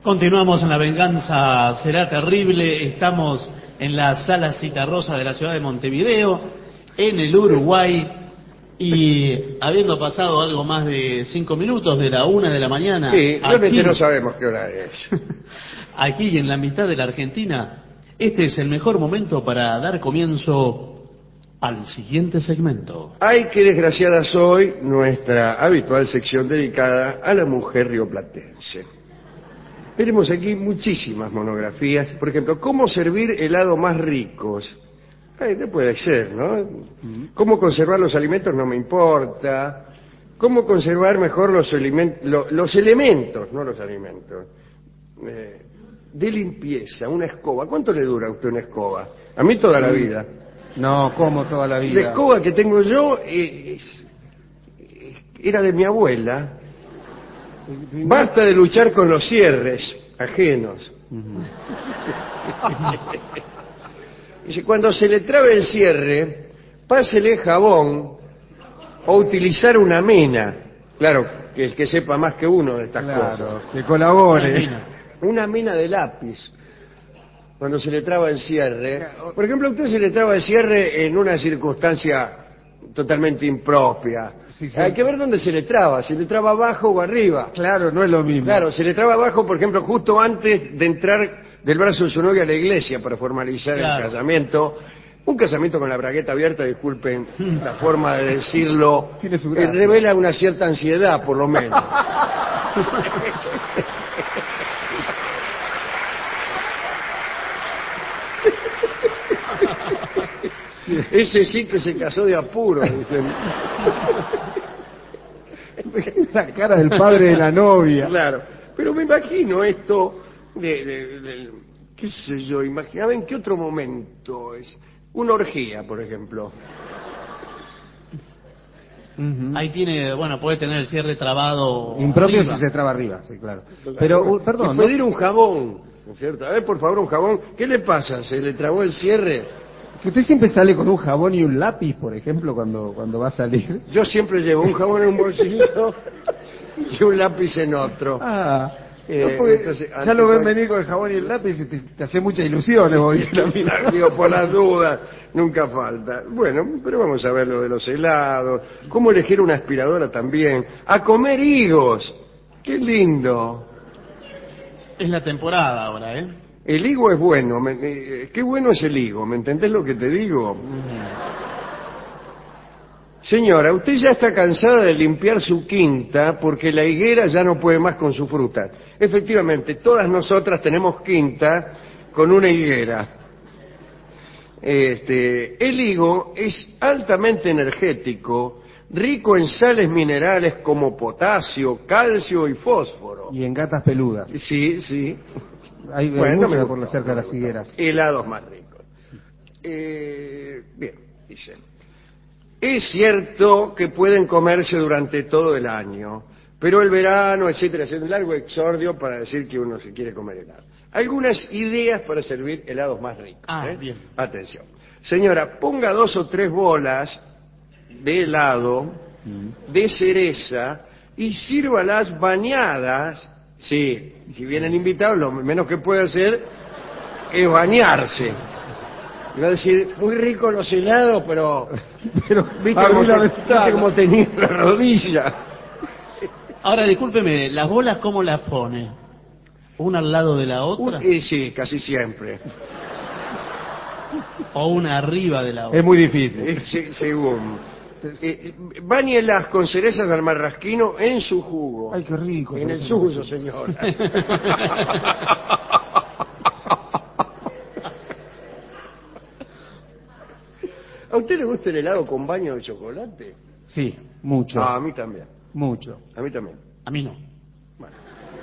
Continuamos en La Venganza Será Terrible. Estamos en la Sala Citarrosa de la ciudad de Montevideo, en el Uruguay, y habiendo pasado algo más de 5 minutos de la 1 de la mañana. Sí, realmente no sabemos qué hora es. Aquí en la mitad de la Argentina, este es el mejor momento para dar comienzo al siguiente segmento. Ay, qué desgraciada soy, nuestra habitual sección dedicada a la mujer rioplatense. Tenemos aquí muchísimas monografías. Por ejemplo, ¿cómo servir helado más ricos? Ay, no puede ser, ¿no? ¿Cómo conservar los alimentos? No me importa. ¿Cómo conservar mejor los elementos, no los alimentos? De limpieza, una escoba. ¿Cuánto le dura a usted una escoba? A mí toda la vida. No, ¿cómo toda la vida? La escoba que tengo yo era de mi abuela. Basta de luchar con los cierres ajenos. Dice, cuando se le trabe el cierre, pásele jabón o utilizar una mena. Claro, que el que sepa más que uno de estas cosas. Que colabore. Una mena de lápiz. Cuando se le traba el cierre. Por ejemplo, a usted se le traba el cierre en una circunstancia totalmente impropia. Sí. Hay que ver dónde se le traba, si le traba abajo o arriba. Claro, no es lo mismo. Claro, se le traba abajo, por ejemplo, justo antes de entrar del brazo de su novia a la iglesia para formalizar el casamiento. Un casamiento con la bragueta abierta, disculpen la forma de decirlo, tiene su gracia. Revela una cierta ansiedad, por lo menos. Sí. Ese sí que se casó de apuro, dicen. La cara del padre de la novia. Claro, pero me imagino esto qué sé yo, imaginaba en qué otro momento es una orgía, por ejemplo. Ahí tiene, bueno, puede tener el cierre trabado impropio arriba. si se traba arriba, sí, claro. Pero, perdón. Y pedir un jabón, ¿no es cierto? A ver, por favor, un jabón. ¿Qué le pasa? ¿Se le trabó el cierre? Que usted siempre sale con un jabón y un lápiz, por ejemplo, cuando va a salir. Yo siempre llevo un jabón en un bolsillo y un lápiz en otro. Entonces, ya lo ven venir con el jabón y el lápiz y te hace muchas ilusiones. Digo, por las dudas, nunca falta. Bueno, pero vamos a ver lo de los helados, cómo elegir una aspiradora también, a comer higos. ¡Qué lindo! Es la temporada ahora, ¿eh? El higo es bueno, qué bueno es el higo, ¿me entendés lo que te digo? Señora, usted ya está cansada de limpiar su quinta porque la higuera ya no puede más con su fruta. Efectivamente, todas nosotras tenemos quinta con una higuera. El higo es altamente energético, rico en sales minerales como potasio, calcio y fósforo. Y en gatas peludas. Sí. Hay mucho por cerca de las higueras. Helados más ricos. Bien, dice. Es cierto que pueden comerse durante todo el año, pero el verano, etcétera, es un largo exordio para decir que uno se quiere comer helado. Algunas ideas para servir helados más ricos. Bien. Atención. Señora, ponga 2 o 3 bolas de helado de cereza y sírvalas bañadas. Sí, si vienen invitados, lo menos que puede hacer es bañarse. Iba a decir, muy rico los helados, pero ¿viste cómo tenía la rodilla? Ahora, discúlpeme, ¿las bolas cómo las pone? ¿Una al lado de la otra? Sí, casi siempre. ¿O una arriba de la otra? Es muy difícil. Según. Báñelas con cerezas del marrasquino en su jugo. Ay, qué rico. En el suyo, señora. ¿A usted le gusta el helado con baño de chocolate? Sí, mucho. A mí también. Mucho. A mí también. A mí no. Bueno.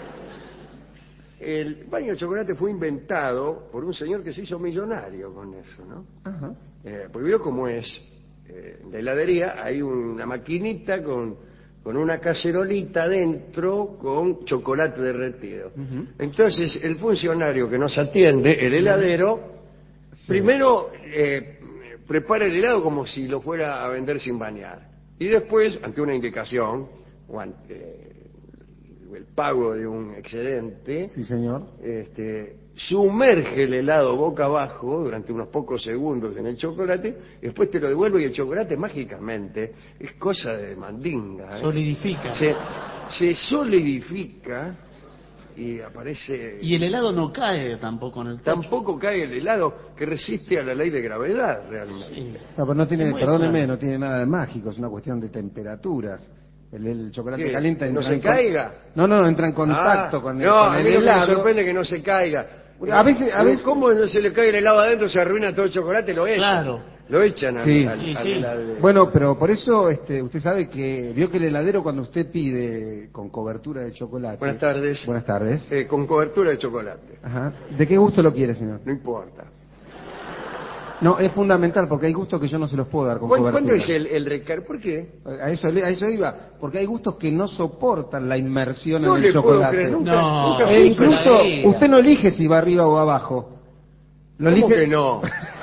El baño de chocolate fue inventado por un señor que se hizo millonario con eso, ¿no? Ajá. Porque vio cómo es. En la heladería hay una maquinita con una cacerolita dentro con chocolate derretido. Entonces, el funcionario que nos atiende, el heladero, primero prepara el helado como si lo fuera a vender sin bañar. Y después, ante una indicación, el pago de un excedente, Sí, señor. sumerge el helado boca abajo durante unos pocos segundos en el chocolate, y después te lo devuelve y el chocolate mágicamente es cosa de mandinga. Solidifica. Se solidifica y aparece... Y el helado no cae tampoco en el tacho. Tampoco cae el helado, que resiste a la ley de gravedad realmente. Sí. No, pero no tiene, Es muy perdóneme, extraño. no tiene nada de mágico, es una cuestión de temperaturas. El chocolate ¿Qué? caliente ¿Que no entra se en con- caiga? No, entra en contacto Ah, con el, no, con a el mí lo que me helado. sorprende es que no se caiga. A veces- ¿Cómo no se le cae el helado adentro, se arruina todo el chocolate? Lo echan. Claro. Lo echan Sí. al Sí. heladero. Bueno, pero por eso usted sabe que vio que el heladero cuando usted pide con cobertura de chocolate. Buenas tardes. Buenas tardes. Con cobertura de chocolate. Ajá. ¿De qué gusto lo quiere, señor? No importa. No, es fundamental porque hay gustos que yo no se los puedo dar con cobertura. ¿Cuándo es el recargo? ¿Por qué? A eso iba, porque hay gustos que no soportan la inmersión No en le el puedo chocolate. creer, nunca, No. nunca E supe. incluso heladera. usted no elige si va arriba o abajo. Lo ¿Cómo elige... que no?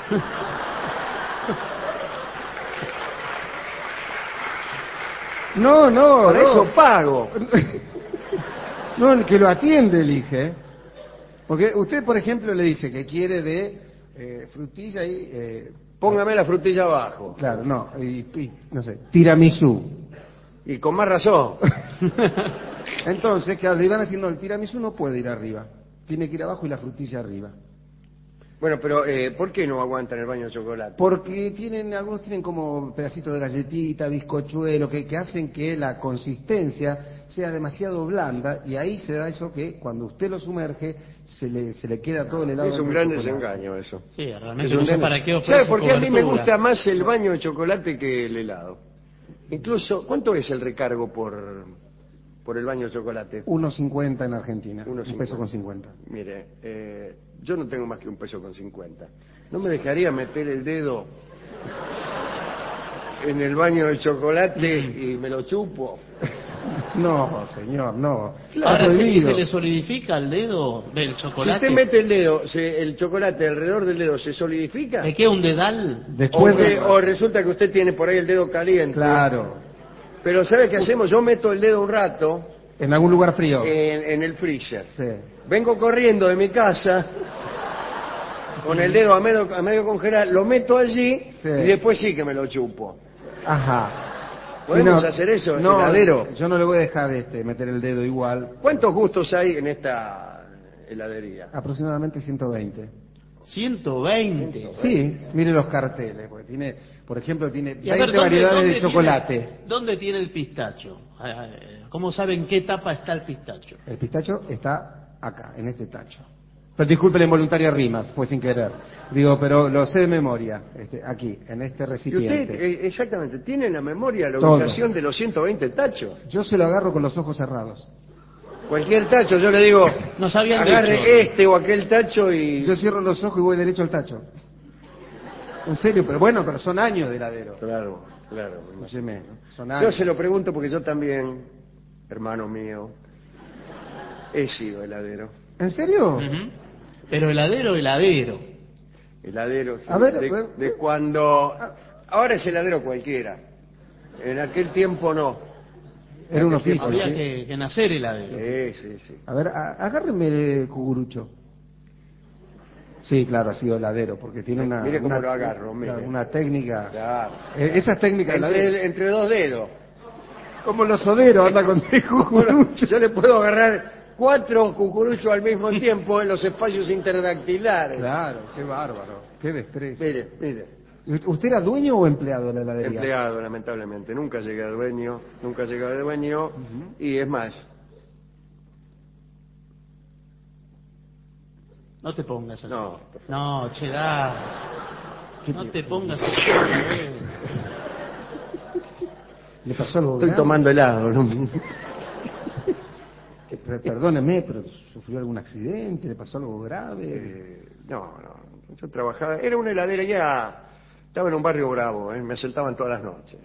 No, Para no. eso pago. No, el que lo atiende elige. Porque usted, por ejemplo, le dice que quiere de frutilla y... Póngame la frutilla abajo. claro, no, no sé, tiramisú. Y con más razón. Entonces, claro, le iban a decir, no, el tiramisú no puede ir arriba. Tiene que ir abajo y la frutilla arriba. Bueno, pero ¿por qué no aguantan el baño de chocolate? Porque algunos tienen como pedacitos de galletita, bizcochuelo, que hacen que la consistencia sea demasiado blanda y ahí se da eso que cuando usted lo sumerge se le queda todo el helado. Es un dentro gran del chocolate. desengaño eso. Sí, Es realmente un no sé gran- para qué ofrece ¿Sabe por qué a mí me cobertura? gusta más el baño de chocolate que el helado? Incluso, ¿cuánto es el recargo por el baño de chocolate? 1.50 en Argentina, 1.50. un peso con 50. Mire, yo no tengo más que 1 peso con 50. ¿No me dejaría meter el dedo en el baño de chocolate y me lo chupo? No, señor, no. Ahora, Está ¿y prohibido. se le solidifica el dedo del Si chocolate? usted mete el dedo, el chocolate alrededor del dedo, ¿se solidifica? ¿Le queda un dedal? Después O resulta que usted tiene por ahí el dedo caliente. Claro, Pero ¿sabe qué hacemos? Yo meto el dedo un rato en algún lugar frío. en el freezer. Sí. Vengo corriendo de mi casa con el dedo a medio congelar, lo meto allí Sí. y después sí que me lo chupo. Ajá. ¿Podemos hacer eso, No, heladero? yo no le voy a dejar meter el dedo igual. ¿Cuántos gustos hay en esta heladería? Aproximadamente 120. 120. Sí, mire los carteles, porque tiene, por ejemplo, tiene Y a ver, 20 variedades de tiene- chocolate. ¿Dónde tiene el pistacho? ¿Cómo sabe en qué etapa está el pistacho? El pistacho está acá, en este tacho. Pero disculpe la involuntaria rimas, fue sin querer. Digo, pero lo sé de memoria, aquí, en este Y recipiente. usted, exactamente, tiene en la memoria la Todo. ubicación de los 120 tachos. Yo se lo agarro con los ojos cerrados. Cualquier tacho, yo le digo, Nos habían agarre dicho. este o aquel tacho y... Yo cierro los ojos y voy derecho al tacho. En serio, pero bueno, pero son años de heladero. Claro. Escúcheme, ¿no? Son Yo años. se lo pregunto porque yo también, hermano mío, he sido heladero. ¿En serio? Ujú. Pero heladero. Heladero, sí, A ver, de cuando... Ahora es heladero cualquiera. En aquel tiempo no. Era un oficio. Había ¿sí? que nacer heladero. Sí. A ver, agárreme el cucurucho. Sí, claro, ha sido heladero, porque tiene una... Mire cómo una- lo agarro, mire. Una técnica... Claro. Esas técnicas de heladero. Entre dos dedos. Como los soderos, anda con el cucurucho. Yo le puedo agarrar 4 cucuruchos al mismo tiempo en los espacios interdactilares. Claro, qué bárbaro, qué destreza. Mire. ¿Usted era dueño o empleado de la heladería? Empleado, lamentablemente. Nunca llegué a dueño. Y es más, No te pongas así. No. No, che, da. No te pongas así. ¿Le pasó algo estoy grave? tomando helado. ¿No? Perdóneme, pero ¿sufrió algún accidente? ¿Le pasó algo grave? No. Yo trabajaba, era una heladería, estaba en un barrio bravo, me asaltaban todas las noches.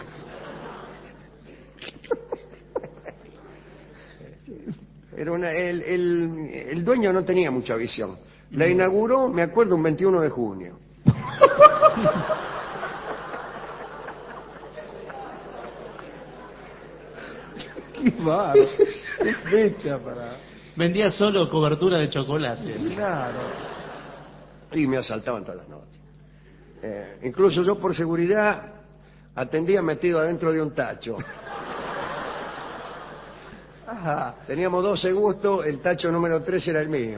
El dueño no tenía mucha visión. La inauguró, me acuerdo, un 21 de junio. Qué bárbaro. Qué fecha para... Vendía solo cobertura de chocolate. Claro. Y me asaltaban todas las noches. Incluso yo por seguridad atendía metido adentro de un tacho. Ajá. Teníamos 12 gustos, el tacho número 3 era el mío.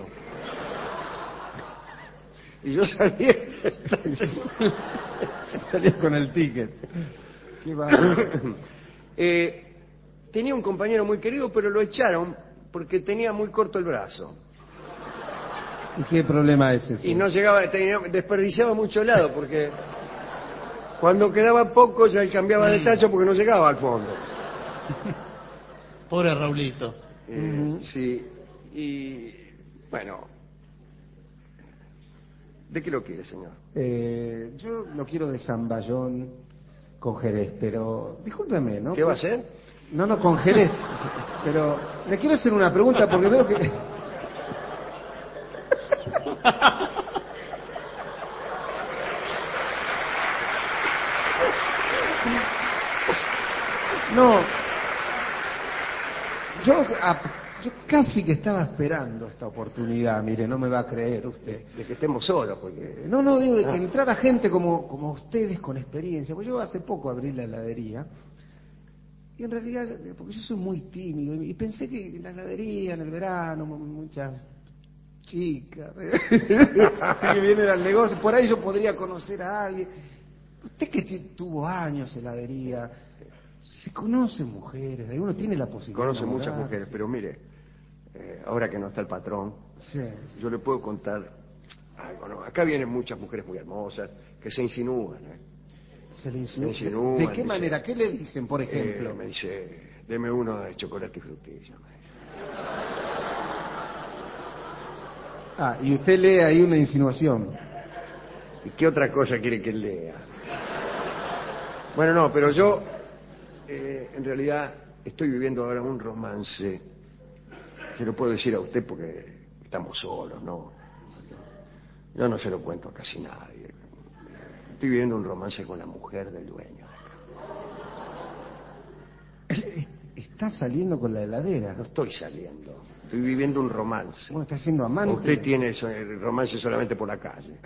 Y yo salía del tacho. Salías con el ticket. Qué bárbaro. Tenía un compañero muy querido, pero lo echaron porque tenía muy corto el brazo. ¿Y qué problema es ese? Y no llegaba, desperdiciaba mucho helado porque cuando quedaba poco ya cambiaba de tacho porque no llegaba al fondo. Pobre Raulito. Sí, y bueno, ¿de qué lo quiere, señor? Yo lo quiero de Zamballón con Jerez, pero discúlpeme, ¿no? ¿Qué va a hacer? No, con Jerez. Pero le quiero hacer una pregunta porque veo que... No, yo casi que estaba esperando esta oportunidad, mire, no me va a creer usted. De que estemos solos, porque... No, digo, de que entrara gente como ustedes con experiencia, pues yo hace poco abrí la heladería, y en realidad, porque yo soy muy tímido, y pensé que en la heladería, en el verano, muchas chicas, que vienen al negocio, por ahí yo podría conocer a alguien. Usted que tuvo años heladería, se conocen mujeres, uno tiene la posibilidad Conoce de muchas enamorarse. mujeres, pero mire, ahora que no está el patrón, Sí. yo le puedo contar algo, ¿no? Acá vienen muchas mujeres muy hermosas que se insinúan, Se le insinúa. Se insinúan, ¿De qué dice, manera? ¿Qué le dicen, por ejemplo? me dice, deme uno de chocolate y frutilla. Me dice. Ah, y usted lee ahí una insinuación. ¿Y qué otra cosa quiere que lea? Bueno, no, pero yo, en realidad, estoy viviendo ahora un romance. Se lo puedo decir a usted porque estamos solos, ¿no? Yo no se lo cuento a casi nadie. Estoy viviendo un romance con la mujer del dueño. Está saliendo con la heladera. No estoy saliendo. Estoy viviendo un romance. Bueno, está siendo amante. Usted tiene el romance solamente por la calle.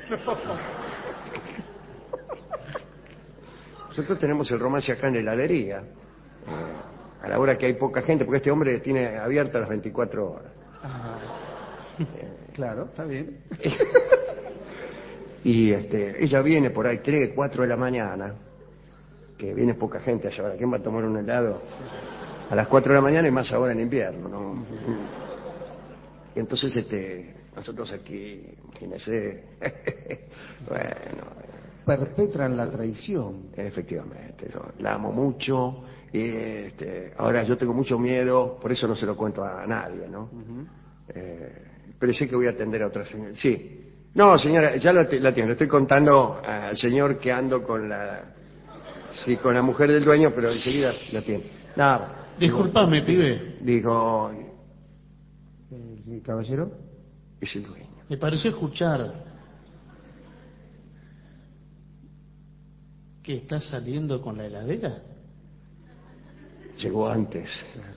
Nosotros tenemos el romance acá en la heladería. A la hora que hay poca gente, porque este hombre tiene abierta las 24 horas. Ajá. Claro, está bien. Y ella viene por ahí 3, 4 de la mañana, que viene poca gente a esa hora. ¿Quién va a tomar un helado a las 4 de la mañana y más ahora en invierno, no? Y entonces nosotros aquí, imagínese, bueno, Perpetran la traición. efectivamente, la amo mucho. Y ahora yo tengo mucho miedo, por eso no se lo cuento a nadie, ¿no? Pero sé que voy a atender a otra señora. Sí. No, señora, ya la atiendo. Estoy contando al señor que ando con con la mujer del dueño, pero enseguida la atiendo. Nada. Disculpame, pibe. Digo, ¿Sí, caballero? es el dueño. Me pareció escuchar que estás saliendo con la heladera. Llegó antes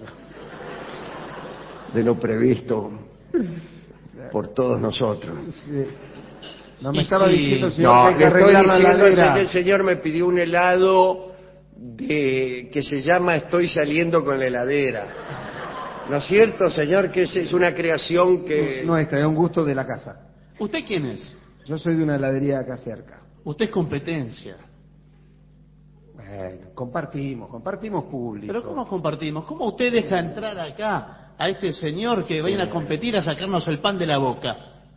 de lo previsto por todos nosotros. Sí. No me Y estaba si- diciendo, señor, No, que hay que le estoy arreglar la diciendo heladera. que el señor me pidió un helado que se llama Estoy saliendo con la heladera. ¿No es cierto, señor? Que es una creación que... No, es un gusto de la casa. ¿Usted quién es? Yo soy de una heladería acá cerca. Usted es competencia. Bueno, compartimos público. Pero ¿cómo compartimos? ¿Cómo usted deja entrar acá a este señor que viene a competir a sacarnos el pan de la boca?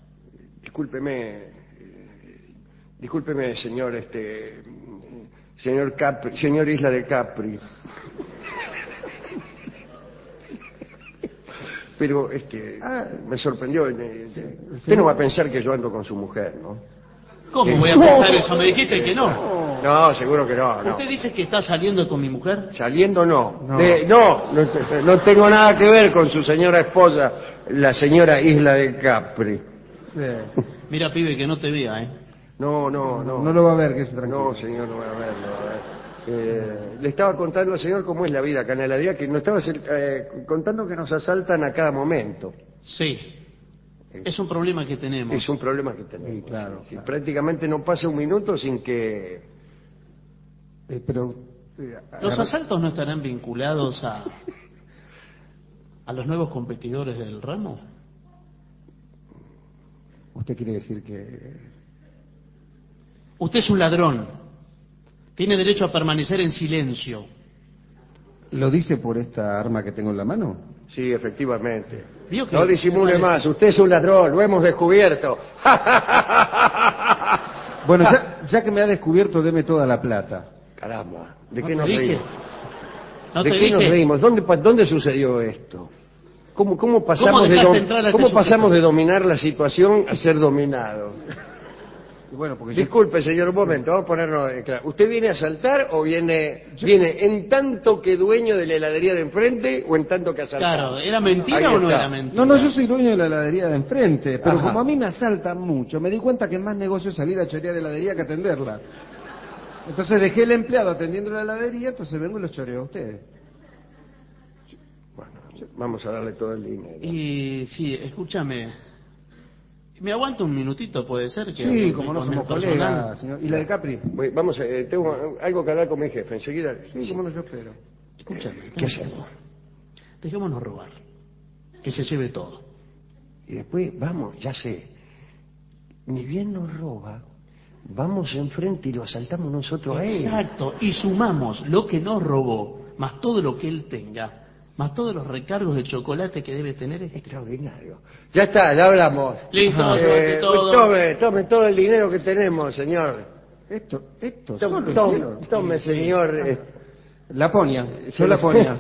Discúlpeme, señor, señor Capri, señor Isla de Capri. Pero me sorprendió. Usted no va a pensar que yo ando con su mujer, ¿no? ¿Cómo voy a pensar eso? Me dijiste que no. No, seguro que no, no. ¿Usted dice que está saliendo con mi mujer? Saliendo no. No. No tengo nada que ver con su señora esposa, la señora Isla de Capri. Sí. Mira, pibe, que no te vea, ¿eh? No. No lo va a ver, que se tranquilo. No, señor, no voy a ver, no voy a ver. Le estaba contando al señor cómo es la vida acá en la heladería, que nos estaba contando que nos asaltan a cada momento. Sí, es un problema que tenemos. Es un problema que tenemos. Sí, claro, Sí. claro. Prácticamente no pasa un minuto sin que... Pero ¿Los asaltos no estarán vinculados a los nuevos competidores del ramo? usted quiere decir que Usted es un ladrón. Tiene derecho a permanecer en silencio. lo dice por esta arma que tengo en la mano. Sí, efectivamente. ¿Vio que No disimule parece? más, usted es un ladrón, lo hemos descubierto. Bueno, ya que me ha descubierto, deme toda la plata. Caramba, ¿de ¿No qué te nos dije? reímos? ¿No ¿De te qué nos dije? reímos? ¿Dónde sucedió esto? ¿Cómo pasamos, ¿Cómo dejaste entrar a este ¿cómo sujeto? pasamos de dominar la situación a ser dominado? Y bueno, porque Disculpe, señor, un momento, vamos a ponernos claro. ¿Usted viene a asaltar o viene en tanto que dueño de la heladería de enfrente o en tanto que asaltar? Claro, ¿era mentira Ahí o no está. era mentira? No, yo soy dueño de la heladería de enfrente, pero Ajá. como a mí me asaltan mucho, me di cuenta que es más negocio salir a chorear heladería que atenderla. Entonces dejé el empleado atendiendo la heladería, entonces vengo y los choreo a ustedes. Bueno, vamos a darle todo el dinero. Y sí, escúchame. ¿Me aguanta un minutito, puede ser? Que Sí, como no con el somos personal? colegas, señor. ¿Y la de Capri? Vamos, tengo algo que hablar con mi jefe, enseguida. Sí, como no, yo espero. Escúchame. ¿Qué hacemos? Dejémonos robar. Que se lleve todo. Y después, vamos, ya sé, ni bien nos roba, vamos enfrente y lo asaltamos nosotros a él. Exacto. Y sumamos lo que nos robó, más todo lo que él tenga, más todos los recargos de chocolate que debe tener. Extraordinario. Ya está, ya hablamos. Listo, llévate todo. Tome todo el dinero que tenemos, señor. Esto Tome, solo hicieron. tome, señor. Laponia, yo Laponia.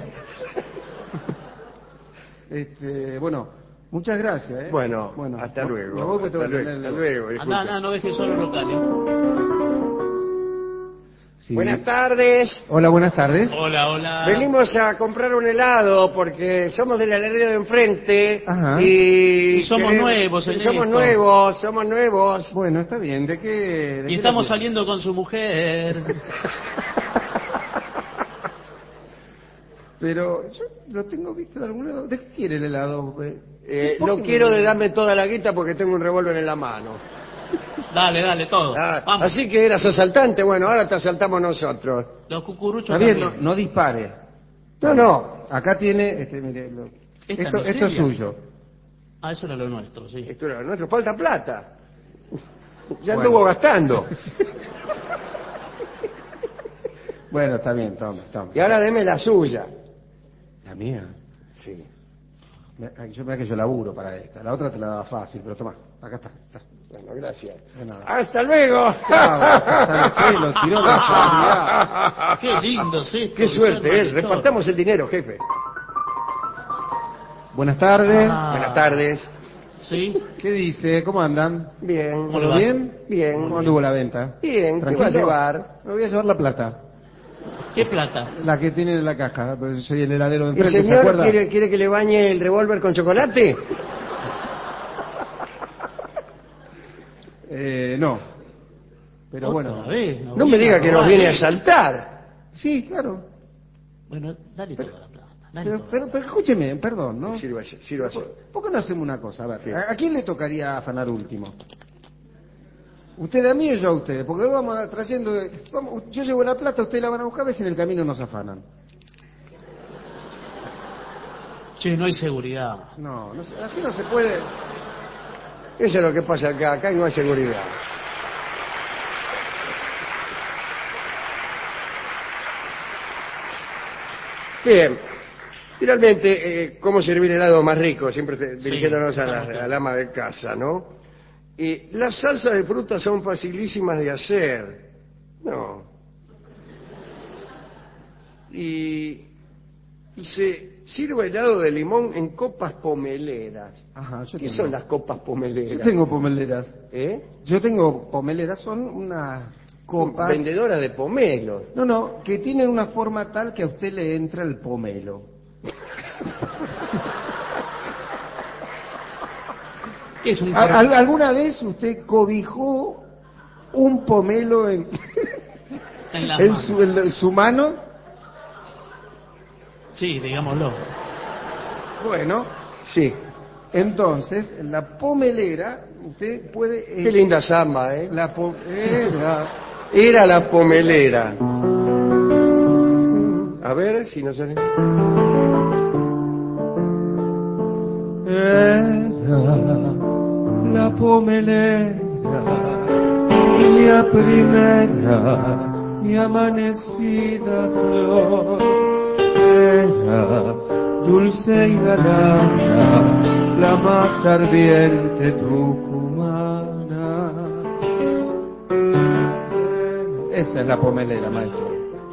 Bueno, muchas gracias. Bueno, hasta luego. Me voy que tengo Hasta que luego, atender hasta el- luego, disculpe. Andá, no dejes solo el local. Sí. Buenas tardes. Hola, buenas tardes. Hola, hola. Venimos a comprar un helado porque somos de la heladería de enfrente. Ajá. Y somos nuevos en somos esto. somos nuevos. Bueno, está bien. ¿De qué? Y estamos saliendo con su mujer. Pero yo lo tengo visto de algún lado. ¿De qué quiere el helado? ¿Por No qué quiero me- de darme toda la guita porque tengo un revólver en la mano. Dale, todo. Vamos. Así que eras asaltante, bueno, ahora te asaltamos nosotros. Los cucuruchos Está bien, también. no dispare. No. Acá tiene, mire, Esta esto es miseria. suyo. Ah, eso era lo nuestro, sí. Esto era nuestro, falta plata. Ya Bueno. anduvo gastando. Bueno, está bien, toma. Y ahora deme la suya. La mía. Sí. Yo mira que yo laburo para esta. La otra te la daba fácil, pero toma, acá está. Bueno, gracias. De nada. ¡Hasta luego! Chao, hasta los pelos, tiró la Qué lindo, sí. ¡Qué suerte, Repartamos el dinero, jefe. Buenas tardes. Buenas tardes. Sí. ¿Qué dice? ¿Cómo andan? Bien. ¿Cómo le ¿Todo va? bien? Bien. ¿Cómo anduvo la venta? Bien, ¿qué ¿Tranquilo? va a llevar? Me voy a llevar la plata. ¿Qué plata? La que tienen en la caja. Pues soy el heladero de ¿El enfrente, ¿se señor acuerda? quiere que le bañe el revólver con chocolate? No. Pero Otra bueno. vez, No me diga que nos robar, viene a asaltar. Sí, claro. Bueno, dale toda la plata. Dale Pero, toda. pero escúcheme, perdón, ¿no? Sírvase. ¿Por qué no hacemos una cosa? A ver, Sí. ¿a quién le tocaría afanar último? ¿Usted a mí o yo a usted? Porque vamos trayendo... yo llevo la plata, ustedes la van a buscar, a ver si en el camino nos afanan. Che, no hay seguridad. No, así no se puede. Eso es lo que pasa acá. Acá no hay seguridad. Bien. Finalmente, ¿cómo servir helado más rico? Siempre dirigiéndonos al ama de casa, ¿no? Y las salsas de fruta son facilísimas de hacer. No. Y se sirve helado de limón en copas pomeleras. Ajá, yo ¿Qué tengo. son las copas pomeleras? Yo tengo pomeleras. ¿Eh? Yo tengo pomeleras, son unas copas... Vendedora de pomelos. No, que tienen una forma tal que a usted le entra el pomelo. ¿Qué es un ¿Alguna vez usted cobijó un pomelo en...? En las En manos. su mano, Sí, digámoslo. bueno, Sí. entonces, en la pomelera, usted puede... Qué linda samba, ¿eh? La pomelera... Era la pomelera. A ver si no sale. Era la pomelera, mi primera, mi amanecida flor. Era dulce y galana, la más ardiente tucumana. Esa es la pomelera, maestro.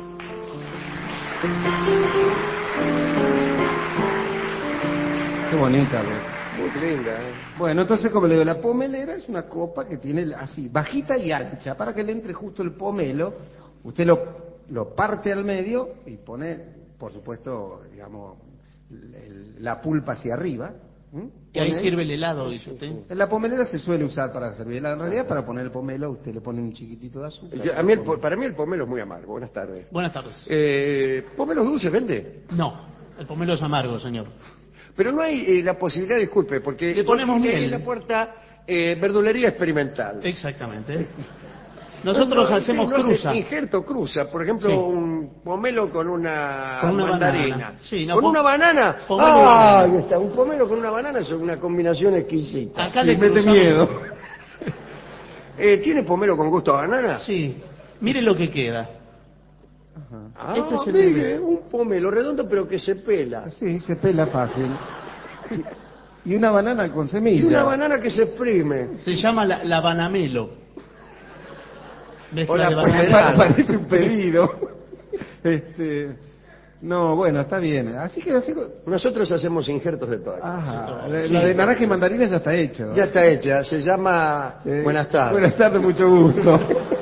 Qué bonita, ¿ves? Muy linda, ¿eh? Bueno, entonces, como le digo, la pomelera es una copa que tiene así, bajita y ancha, para que le entre justo el pomelo. Usted lo parte al medio y pone, por supuesto, digamos, la pulpa hacia arriba. Y ahí Pone sirve el helado, dice usted. En la pomelera se suele usar para servir helado. En realidad, para poner el pomelo, usted le pone un chiquitito de azúcar. Para mí el pomelo es muy amargo. Buenas tardes. Buenas tardes. ¿Pomelo dulce vende? No, el pomelo es amargo, señor. Pero no hay la posibilidad, disculpe, porque Le ponemos yo aquí miel. en la puerta verdulería experimental. Exactamente. Nosotros No, hacemos no hace cruza. injerto cruza, por ejemplo, Sí. un pomelo con una Con una mandarina. banana. Sí, no, ¿Con una banana? pomelo y Ah, banana. ahí está, un pomelo con una banana es una combinación exquisita. Acá Sí, le mete cruzamos- miedo. ¿Tiene pomelo con gusto a banana? Sí. Mire lo que queda. Ah, Este es el mire, nivel. un pomelo redondo pero que se pela. Sí, se pela fácil. Y una banana con Y semilla. una banana que se exprime. Se llama la banamelo. Mezcla Hola, de pues, banana. Parece un pedido. No, bueno, está bien. Así que así. Nosotros hacemos injertos de todas. Ajá. Sí. La de naranja y mandarina ya está hecho. Ya está hecha, se llama Buenas tardes. Buenas tardes, mucho gusto.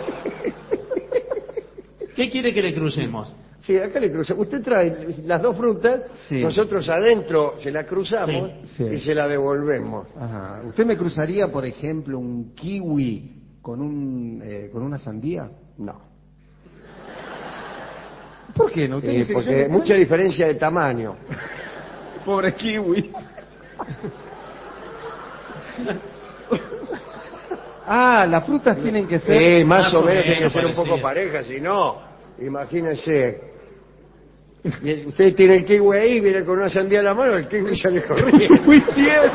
¿Qué quiere que le crucemos? Sí, acá le cruzamos. Usted trae las dos frutas, Sí. nosotros adentro se la cruzamos Sí. y se la devolvemos. Ajá. ¿Usted me cruzaría, por ejemplo, un kiwi con una sandía? No. ¿Por qué no? ¿Usted dice que yo Porque no mucha traigo? diferencia de tamaño. Pobre kiwis. Ah, las frutas tienen que ser... Más o menos tiene que ser un parecido. poco pareja, si no, imagínese. Usted tiene el kiwi ahí, viene con una sandía en la mano, el kiwi sale corriendo. Muy bien.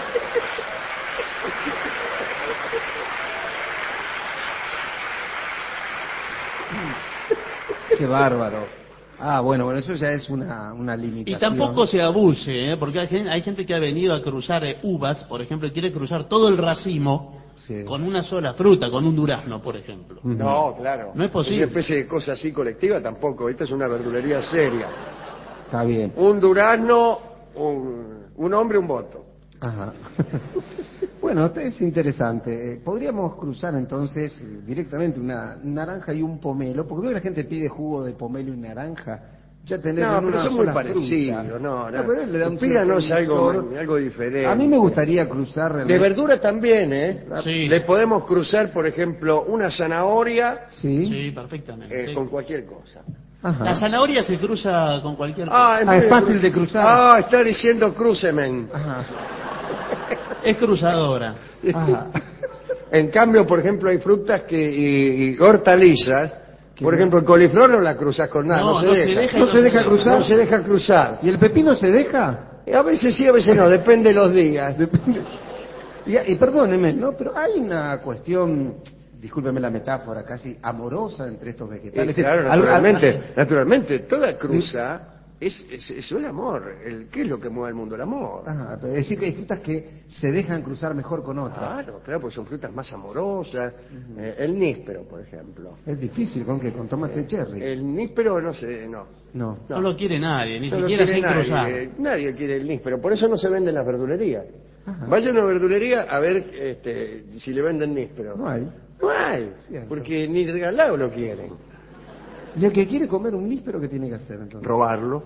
Qué bárbaro. Ah, bueno, eso ya es una Y limitación. tampoco se abuse, ¿eh? Porque hay gente que ha venido a cruzar uvas, por ejemplo, y quiere cruzar todo el racimo Sí. con una sola fruta, con un durazno, por ejemplo. No, claro. No es posible. Una especie de cosa así colectiva tampoco. Esta es una verdulería seria. Está bien. Un durazno, un hombre, un voto. Ajá. Bueno, esto es interesante. Podríamos cruzar entonces directamente una naranja y un pomelo, porque luego la gente pide jugo de pomelo y naranja. Ya tener No, en pero una son muy sola parecidos. fruta. No. pero él le da un Pídanos cierto algo, dulzor. algo diferente. A mí me gustaría cruzar De realmente. verdura también, ¿eh? Sí. Le podemos cruzar, por ejemplo, una zanahoria Sí. Sí, perfectamente. con cualquier cosa. Ajá. La zanahoria se cruza con cualquier cosa. es muy fácil de cruzar. Ah, está diciendo crucemen. Ajá. Es cruzadora. Ajá. En cambio, por ejemplo, hay frutas y hortalizas. Por no- ejemplo, el coliflor no la cruzas con nada, no, se deja. y No se deja cruzar. No se deja cruzar. ¿Y el pepino se deja? A veces sí, a veces no, depende de los días. Y perdóneme, ¿no? Pero hay una cuestión, discúlpeme la metáfora, casi amorosa entre estos vegetales. Claro, Al- naturalmente, toda cruza es el amor. ¿Qué es lo que mueve al mundo? El amor. Ajá, pero es decir que hay frutas que se dejan cruzar mejor con otras. Claro, porque son frutas más amorosas. El níspero, por ejemplo. Es difícil, ¿con qué? Con tomate cherry. El níspero, no sé, no. No. No lo quiere nadie, ni No lo siquiera quiere sin cruzar. nadie quiere el níspero, por eso no se vende en las verdulerías. Ajá. Vaya a una verdulería a ver si le venden níspero. No hay. No hay, Cierto. porque ni regalado lo quieren. Y el que quiere comer un níspero, ¿qué tiene que hacer entonces? Robarlo.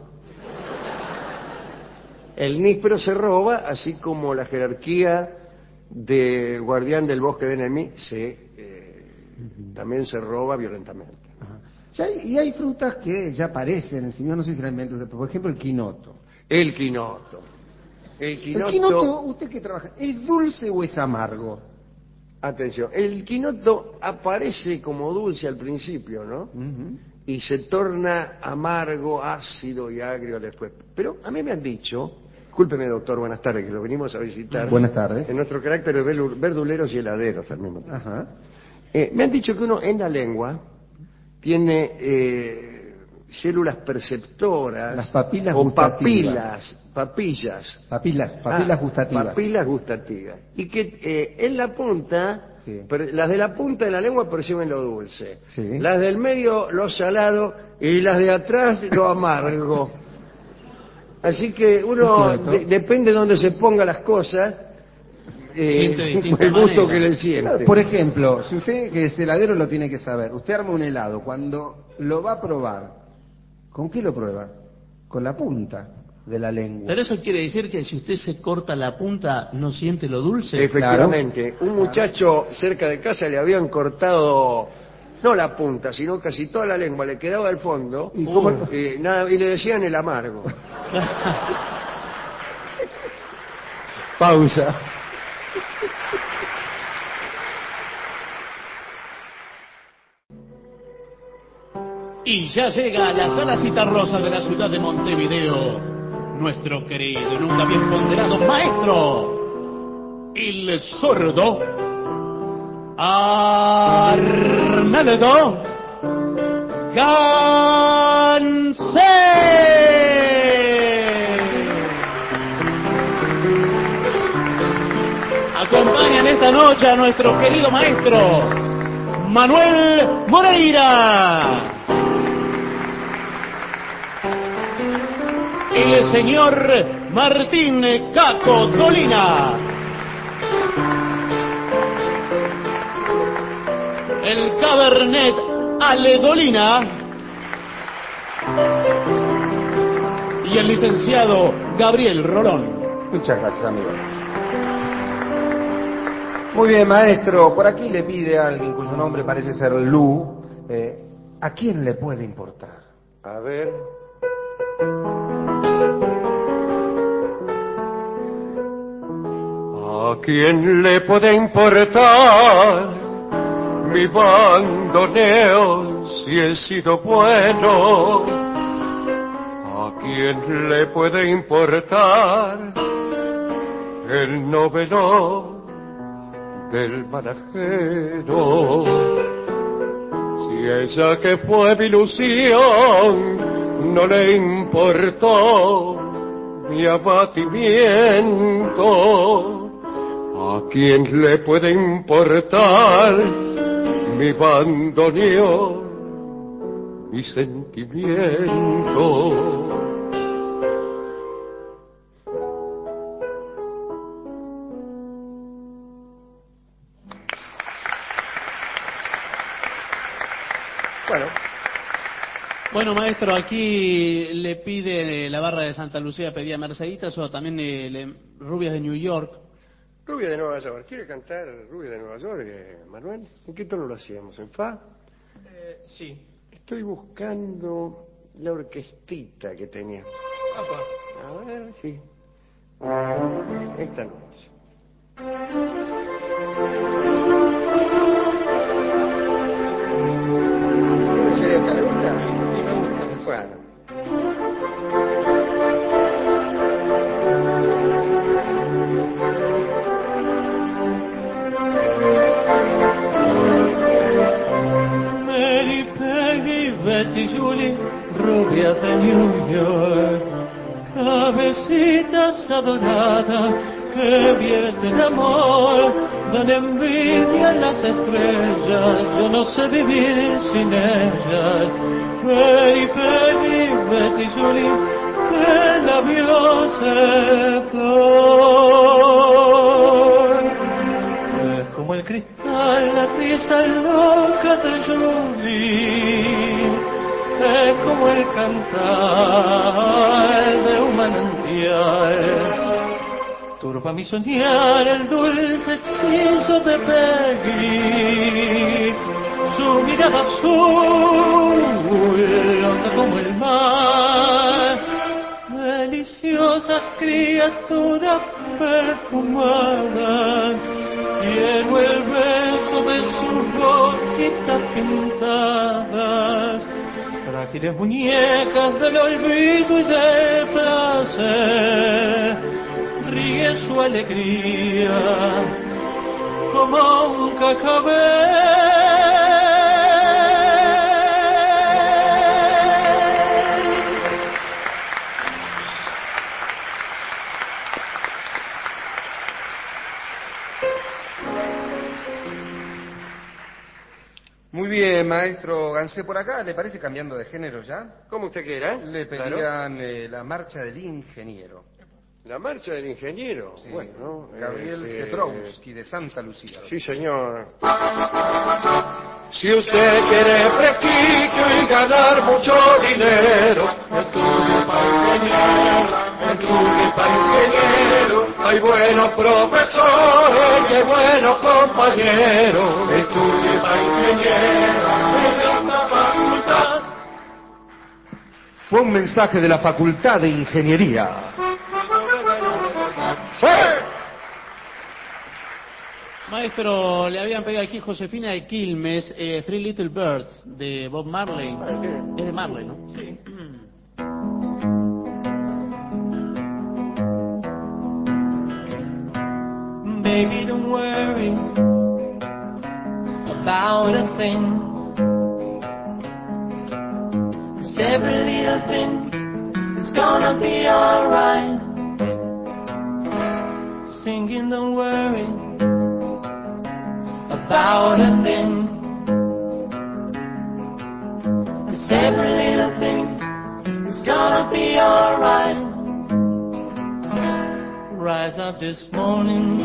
El níspero se roba, así como la jerarquía de guardián del bosque de Nemi también se roba violentamente. Ajá. Y hay frutas que ya aparecen, señor, no sé si la inventó usted, por ejemplo el quinoto. El quinoto. El El quinoto, ¿usted qué trabaja? ¿Es dulce o es amargo? Atención, el quinoto aparece como dulce al principio, ¿no? Y se torna amargo, ácido y agrio después. Pero a mí me han dicho, discúlpeme doctor, buenas tardes, que lo venimos a visitar. Buenas tardes. En nuestro carácter de verduleros y heladeros al mismo tiempo. Ajá. Me han dicho que uno en la lengua tiene células perceptoras. Las papilas o gustativas. papillas. Papilas gustativas. Papilas gustativas. Y que en la punta, Sí. las de la punta de la lengua perciben lo dulce. Sí. Las del medio lo salado y las de atrás lo amargo. Así que uno, Es cierto. depende de dónde se ponga las cosas, Siente distinta el gusto manera. que le siente. Por ejemplo, si usted que es heladero lo tiene que saber, usted arma un helado, cuando lo va a probar, ¿con qué lo prueba? Con la punta de la lengua. Pero eso quiere decir que si usted se corta la punta, ¿no siente lo dulce? Efectivamente, un muchacho cerca de casa le habían cortado, no la punta, sino casi toda la lengua, le quedaba al fondo, ¿Y cómo? y le decían el amargo. Pausa. Y ya llega a la sala Citarrosa de la ciudad de Montevideo, nuestro querido y nunca bien ponderado maestro, el sordo Arnaldo Gansé. Acompañan esta noche a nuestro querido maestro Manuel Moreira, el señor Martín Caco Dolina, el Cabernet Ale Dolina y el licenciado Gabriel Rolón. Muchas gracias, amigo. Muy bien, maestro. Por aquí le pide a alguien cuyo nombre parece ser Lu. ¿A quién le puede importar? A ver. ¿A quién le puede importar mi bandoneo si he sido bueno? ¿A quién le puede importar el noveno del barajero? Si ella que fue mi ilusión no le importó mi abatimiento, ¿a quién le puede importar mi bandoneón, mi sentimiento? Bueno, maestro, aquí le pide la barra de Santa Lucía, pedía Merceditas o también Rubias de New York. Rubia de Nueva York. ¿Quiere cantar Rubia de Nueva York, Manuel? ¿En qué tono lo hacemos? ¿En fa? Sí. Estoy buscando la orquestita que tenía. A ver, sí. Esta no es. ¿En serio te gusta? Sí, me gusta. Bueno. Mary, Peggy, Betty, Julie, rubias de New York, cabecitas adoradas que vierten amor, dan envidia a las estrellas, yo no sé vivir sin ellas. Mary, Peggy, Betty, Julie, que labios de flor. Es como el cristal, la risa loca de Julie, es como el cantar de un manantial, turba mi soñar el dulce hechizo de Peggy, su mirada azul, honda como el mar, deliciosa criatura perfumada, quiero el beso de sus boquitas pintadas, frágiles muñecas del olvido y del placer, ríe su alegría como un cacabel. Muy bien, maestro Gansé, por acá, ¿le parece cambiando de género ya? Como usted quiera. Le pedían la marcha del ingeniero. La marcha del ingeniero. Sí. Bueno, Gabriel Zebrowski, de Santa Lucía. Sí, señor. Si usted quiere prestigio y ganar mucho dinero, estudie para ingeniero. Hay buenos profesores y hay buenos compañeros. Estudie para ingeniero en esta facultad. Fue un mensaje de la Facultad de Ingeniería. Maestro, le habían pedido aquí Josefina de Quilmes, Three Little Birds, de Bob Marley. Es de Marley, ¿no? Sí. Baby, don't worry about a thing. 'Cause every little thing is gonna be alright. Singing, don't worry about a thing. 'Cause every little thing is gonna be alright. Rise up this morning,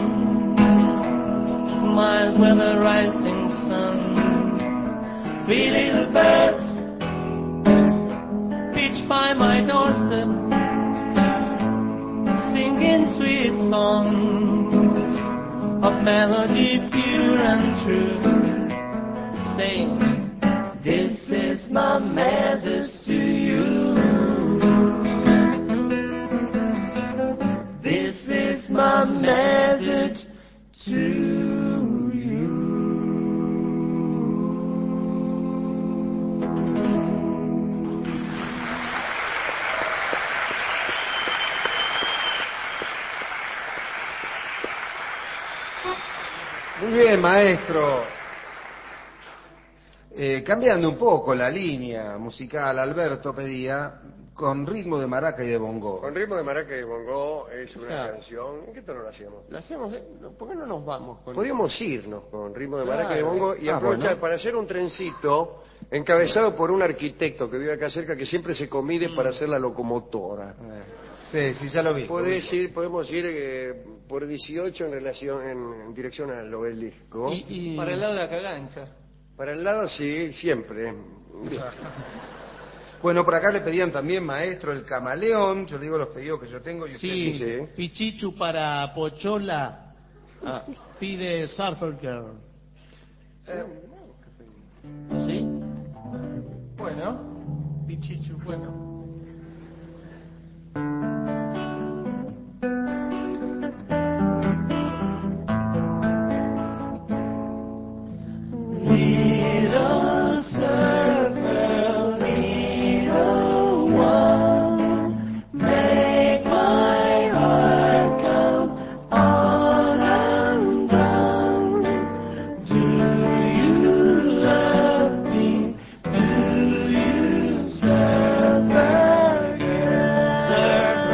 smile with the rising sun. Three little birds pitch by my doorstep, singing sweet songs of melody pure and true, saying, this is my message to you. This is my message to you. Muy bien, maestro. Cambiando un poco la línea musical, Alberto pedía con ritmo de maraca y de bongo. Con ritmo de maraca y bongo es una Exacto. canción. ¿En qué tono la hacíamos? Lo hacemos, ¿por qué no nos vamos con Podríamos irnos con ritmo de Claro. maraca y de bongo y aprovechar bueno. para hacer un trencito encabezado por un arquitecto que vive acá cerca que siempre se comide para hacer la locomotora. Sí, ya lo vi. Podemos ir por 18 en dirección al obelisco. Y para el lado de la cagancha? Para el lado, sí, siempre. Bueno, por acá le pedían también, maestro, el camaleón. Yo le digo los pedidos que yo tengo. Y usted sí, dice, Pichichu para Pochola, pide Surfer Girl. ¿Sí? Bueno, Pichichu, bueno. Little surfer, little one, make my heart come on undone. Do you love me? Do you, surfer girl? Surfer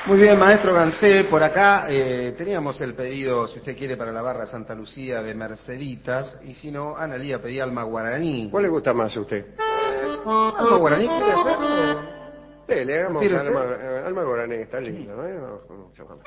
Muy bien, maestro Gansé, por acá teníamos el pedido, si usted quiere, para la barra Santa Lucía de Merceditas, y si no, Analía pedía alma guaraní. ¿Cuál le gusta más a usted? ¿Alma guaraní quiere hacerlo? Le hagamos ¿Quiere alma guaraní, está lindo, ¿eh? Vamos con mucho más.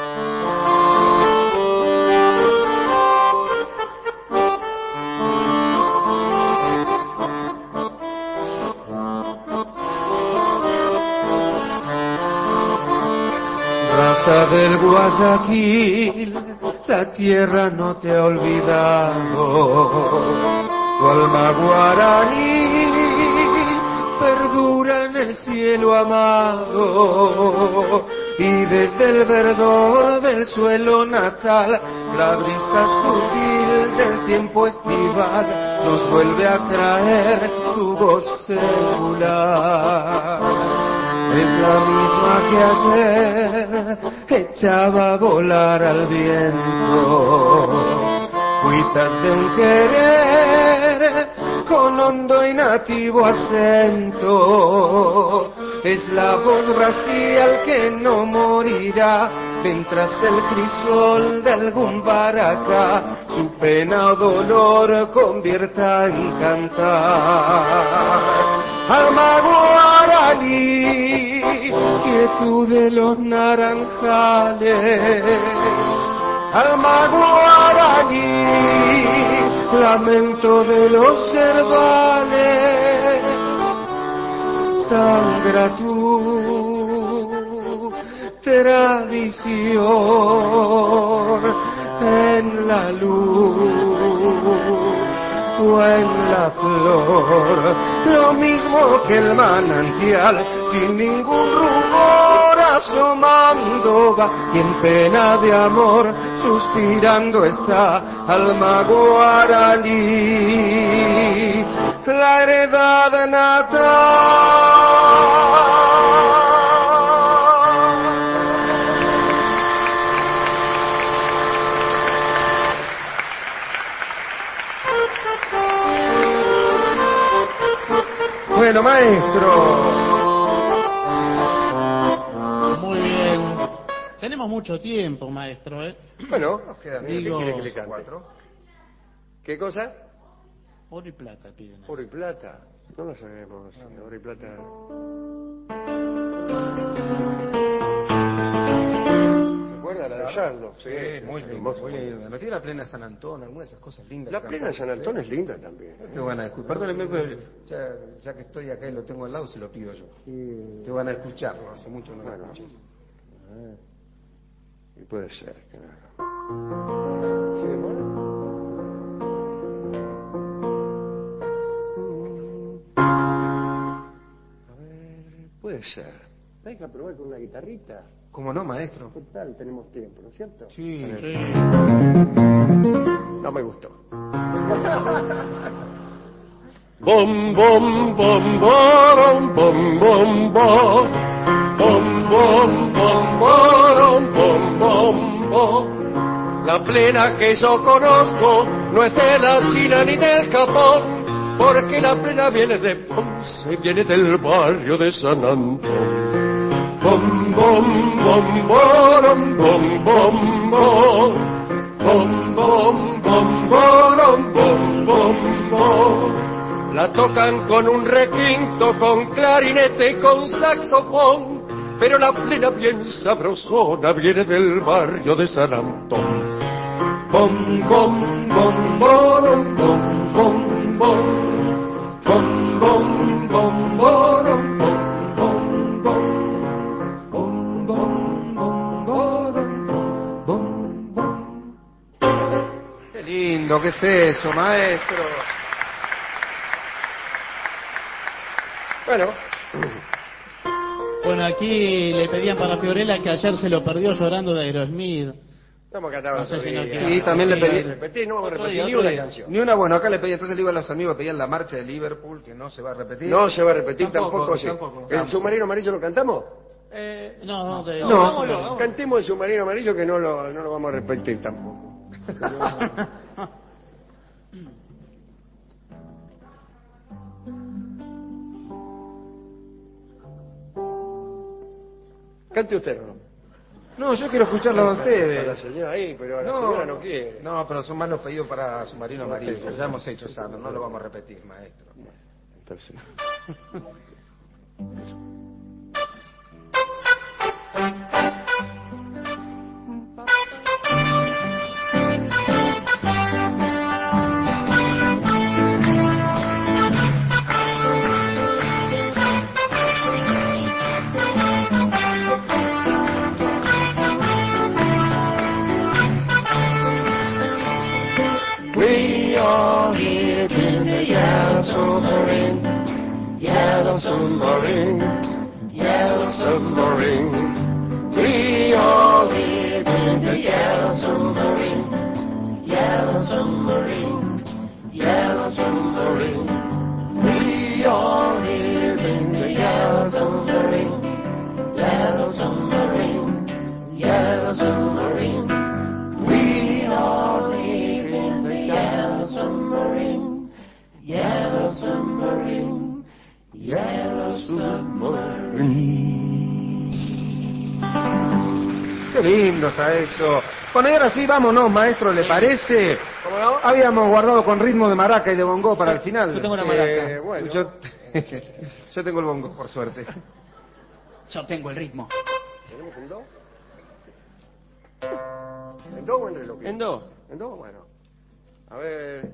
Raza del Guayaquil, la tierra no te ha olvidado. Tu alma guaraní perdura en el cielo amado. Y desde el verdor del suelo natal, la brisa sutil del tiempo estival nos vuelve a traer tu voz secular. Es la misma que ayer echaba a volar al viento, cuitas de un querer con hondo y nativo acento. Es la voz racial que no morirá, mientras el crisol de algún baracá su pena o dolor convierta en cantar. Alma guaraní, quietud de los naranjales. Alma guaraní, lamento de los cervales. Sangra tu tradición en la luz o en la flor, lo mismo que el manantial, sin ningún rubor asomando va, y en pena de amor suspirando está. Alma guaraní, la heredad natal. Bueno, maestro. Muy bien. Tenemos mucho tiempo, maestro, ¿eh? Bueno, Nos quedan ¿qué quiere que le cante? 4. ¿Qué cosa? Oro y plata piden. Oro y plata. No lo sabemos. Oro y plata. ¿Recuerda la de Charlo? Sí, muy lindo, hermoso. muy lindo. ¿No tiene la plena de San Antón? Alguna de esas cosas lindas. La que plena de cantaba San usted? Antón es linda también. Te van a escuchar. Perdóneme, pero ya que estoy acá y lo tengo al lado, se lo pido yo. Te van a escucharlo, hace mucho no lo Bueno. escuches. Y puede ser que no. ¿Sí, demora? A ver, puede ser. Hay que probar con una guitarrita. ¿Cómo no, maestro? ¿Qué tal? Tenemos tiempo, ¿no es cierto? Sí. Sí. No me gustó. Bom bom bom bom bom bom bom bom bom bom bom bom bom. La plena que yo conozco no es de la China ni del Japón, porque la plena viene de Ponce, viene del barrio de San Antón. Bom bom bom bom bom bom bom bom bom bom bom bom bom bom. La tocan con un requinto, con clarinete y con saxofón, pero la plena bien sabrosona viene del barrio de San Antón. Bom bom bom bom bom bom bom bom bom bom bom bom bom bom. Qué lindo, ¿qué es eso, maestro? Bueno, Bueno, aquí le pedían para Fiorella que ayer se lo perdió llorando de Aerosmith. vamos a cantar No otro sé si no día. quiere. Sí, también le pedí. Repetir, no vamos a Otro repetir día, ni otro una día. canción. Ni una, bueno, acá le pedí, entonces le iba a los amigos, pedían la marcha de Liverpool, que no se va a repetir. No se va a repetir Tampoco, sí. tampoco. ¿El submarino amarillo lo cantamos? No, No. hagámoslo. Cantemos el submarino amarillo que no lo vamos a repetir tampoco. Cante usted, ¿no? No, yo quiero escucharlo a Para la ustedes. señora ahí, pero la señora no quiere. No, pero son más los pedidos para submarino amarillo. Ya hemos hecho esa, no lo vamos a repetir, maestro. Entonces, We all live in the yellow submarine, yellow submarine, yellow submarine. We all live in the yellow submarine, yellow submarine, yellow submarine. We all live in the yellow submarine, yellow submarine, yellow submarine. We all live in the yellow submarine, yellow submarine, yellow submarine. Qué lindo está eso. Bueno, y ahora sí, vámonos, maestro, ¿le parece? ¿cómo no? Habíamos guardado con ritmo de maraca y de bongo para el final. Yo tengo una maraca. Bueno, Yo tengo el bongo, por suerte. Yo tengo el ritmo. ¿tenemos en do? ¿En do o en reloj? En do. ¿En do? Bueno. A ver.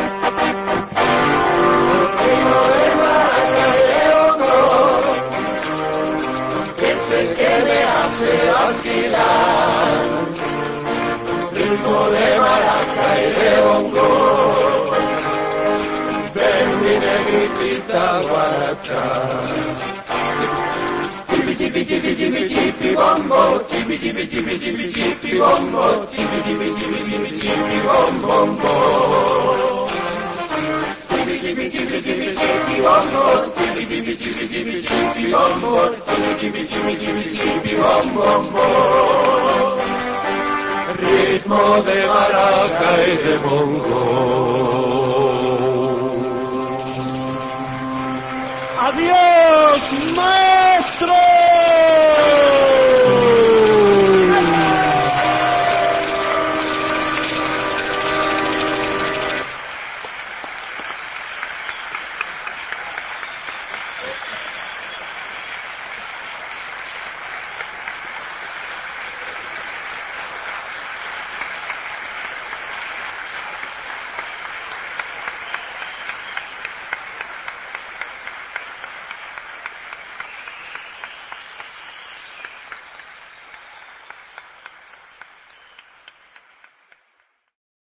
Es el que me hace vacilar, ritmo de maraca y de bongo, ven mi negritita guaracha. Chipi chipi chipi chipi chipi bombo, chipi chipi chipi chipi chipi bombo, chipi chipi chipi chipi chipi bombo. Chipi chipi chipi chipi chipi bombo, chipi chipi chipi chipi chipi bombo, chipi chipi chipi chipi chipi bombo. Ritmo de maraca y de bongo. ¡Adiós, maestro!